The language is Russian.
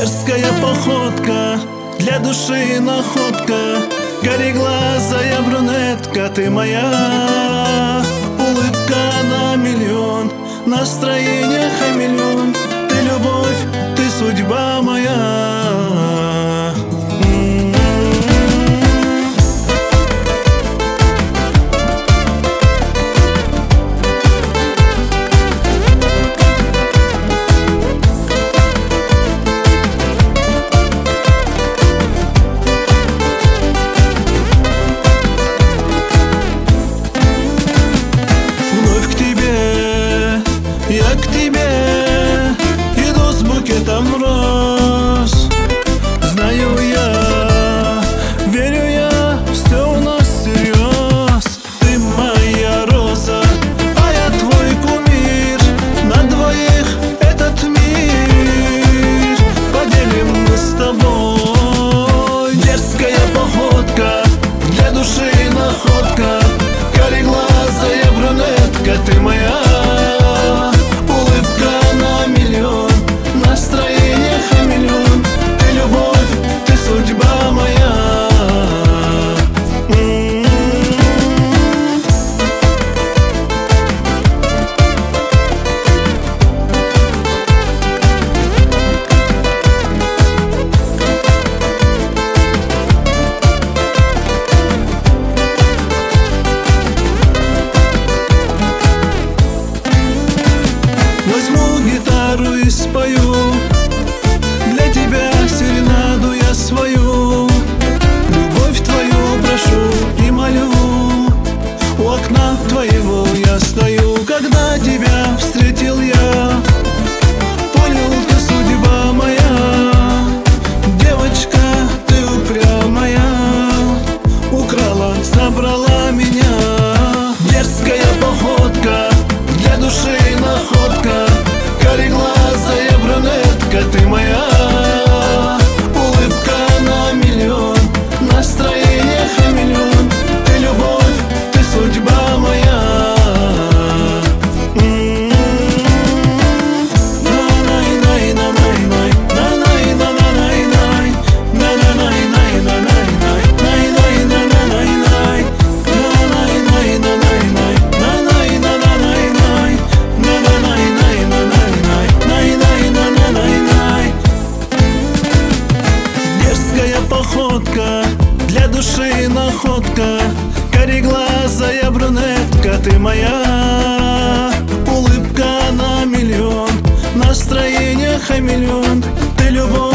Дерзкая походка, для души находка, кореглазая брюнетка, ты моя. Улыбка на миллион, настроение хамелеон, ты любовь, ты судьба моя. Я к тебе иду с букетом роз. Знаю я, верю я, все у нас всерьез. Ты моя роза, а я твой кумир. На двоих этот мир поделим мы с тобой. Дерзкая походка, для души находка, кореглазая брюнетка, ты моя. Возьму гитару и спою для тебя серенаду я свою. Любовь твою прошу и молю, у окна твоего я стою. Когда тебя встретил я, понял, ты судьба моя. Девочка, ты упрямая, украла, забрала меня. Дерзкая походка, для души находка, кореглазая брюнетка, ты моя. Улыбка на миллион, настроение хамелеон, ты любовь, ты судьба моя. Походка, для души находка, кореглазая брюнетка, ты моя. Улыбка на миллион, настроение хамелеон, ты любовь.